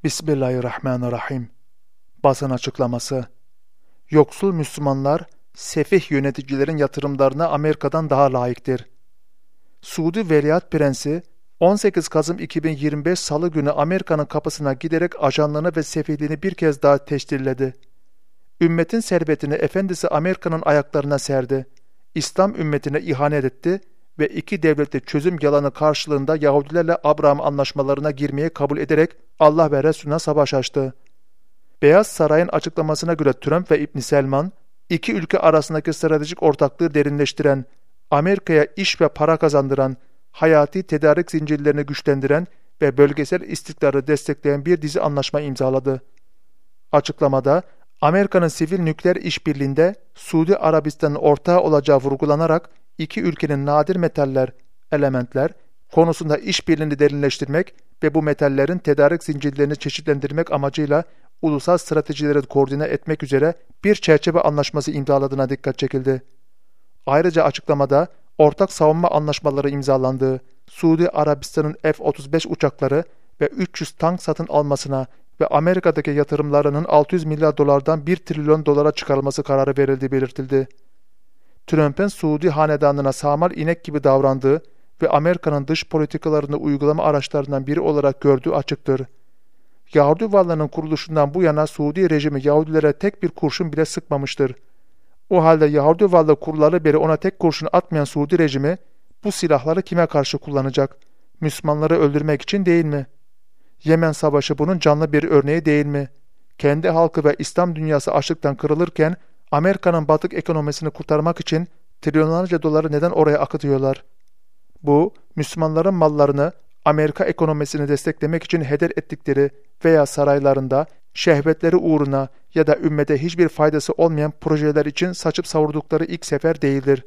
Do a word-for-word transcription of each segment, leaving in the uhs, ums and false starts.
Bismillahirrahmanirrahim. Basın açıklaması. Yoksul Müslümanlar, sefih yöneticilerin yatırımlarına Amerika'dan daha layıktır. Suudi Veliaht Prensi, on sekiz Kasım iki bin yirmi beş Salı günü Amerika'nın kapısına giderek ajanlığını ve sefihliğini bir kez daha teşkilledi. Ümmetin servetini efendisi Amerika'nın ayaklarına serdi. İslam ümmetine ihanet etti ve iki devletli çözüm yalanı karşılığında Yahudilerle Abraham anlaşmalarına girmeyi kabul ederek Allah ve Resulüne savaş açtı. Beyaz Saray'ın açıklamasına göre Trump ve İbn Selman, iki ülke arasındaki stratejik ortaklığı derinleştiren, Amerika'ya iş ve para kazandıran, hayati tedarik zincirlerini güçlendiren ve bölgesel istikrarı destekleyen bir dizi anlaşma imzaladı. Açıklamada, Amerika'nın sivil nükleer işbirliğinde Suudi Arabistan'ın ortağı olacağı vurgulanarak iki ülkenin nadir metaller, elementler konusunda işbirliğini derinleştirmek ve bu metallerin tedarik zincirlerini çeşitlendirmek amacıyla ulusal stratejileri koordine etmek üzere bir çerçeve anlaşması imzaladığına dikkat çekildi. Ayrıca açıklamada ortak savunma anlaşmaları imzalandığı, Suudi Arabistan'ın F otuz beş uçakları ve üç yüz tank satın almasına ve Amerika'daki yatırımlarının altı yüz milyar dolardan bir trilyon dolara çıkarılması kararı verildiği belirtildi. Trump'ın Suudi hanedanına sağmal inek gibi davrandığı ve Amerika'nın dış politikalarını uygulama araçlarından biri olarak gördüğü açıktır. Yahudi varlığının kuruluşundan bu yana Suudi rejimi Yahudilere tek bir kurşun bile sıkmamıştır. O halde Yahudi varlığı kuruları beri ona tek kurşun atmayan Suudi rejimi bu silahları kime karşı kullanacak? Müslümanları öldürmek için değil mi? Yemen Savaşı bunun canlı bir örneği değil mi? Kendi halkı ve İslam dünyası açlıktan kırılırken Amerika'nın batık ekonomisini kurtarmak için trilyonlarca doları neden oraya akıtıyorlar? Bu, Müslümanların mallarını Amerika ekonomisini desteklemek için heder ettikleri veya saraylarında şehvetleri uğruna ya da ümmete hiçbir faydası olmayan projeler için saçıp savurdukları ilk sefer değildir.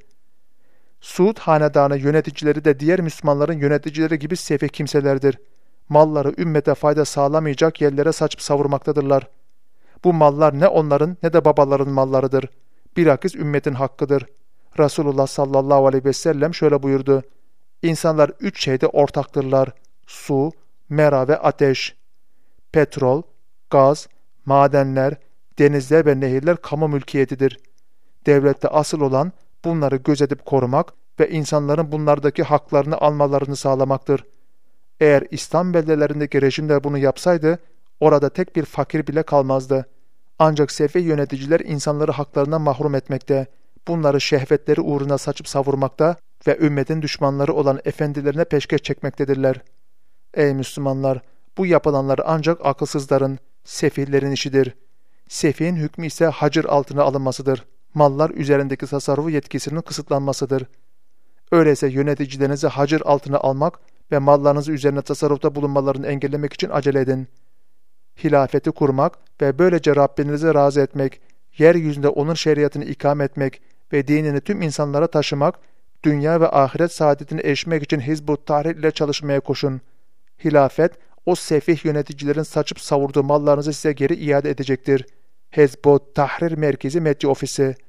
Suud hanedanı yöneticileri de diğer Müslümanların yöneticileri gibi sefih kimselerdir. Malları ümmete fayda sağlamayacak yerlere saçıp savurmaktadırlar. Bu mallar ne onların ne de babaların mallarıdır. Bilakis ümmetin hakkıdır. Resulullah sallallahu aleyhi ve sellem şöyle buyurdu. İnsanlar üç şeyde ortaktırlar. Su, mera ve ateş. Petrol, gaz, madenler, denizler ve nehirler kamu mülkiyetidir. Devlette asıl olan bunları gözetip korumak ve insanların bunlardaki haklarını almalarını sağlamaktır. Eğer İslam beldelerindeki rejimler bunu yapsaydı, orada tek bir fakir bile kalmazdı. Ancak sefih yöneticiler insanları haklarından mahrum etmekte, bunları şehvetleri uğruna saçıp savurmakta ve ümmetin düşmanları olan efendilerine peşkeş çekmektedirler. Ey Müslümanlar! Bu yapılanlar ancak akılsızların, sefihlerin işidir. Sefihin hükmü ise hacir altına alınmasıdır. Mallar üzerindeki tasarrufu yetkisinin kısıtlanmasıdır. Öyleyse yöneticilerinizi hacir altına almak ve mallarınızı üzerine tasarrufta bulunmalarını engellemek için acele edin. Hilafeti kurmak ve böylece Rabbinizi razı etmek, yeryüzünde onun şeriatını ikame etmek ve dinini tüm insanlara taşımak, dünya ve ahiret saadetine erişmek için Hizb-ut Tahrir ile çalışmaya koşun. Hilafet, o sefih yöneticilerin saçıp savurduğu mallarınızı size geri iade edecektir. Hizb-ut Tahrir Merkezi Medya Ofisi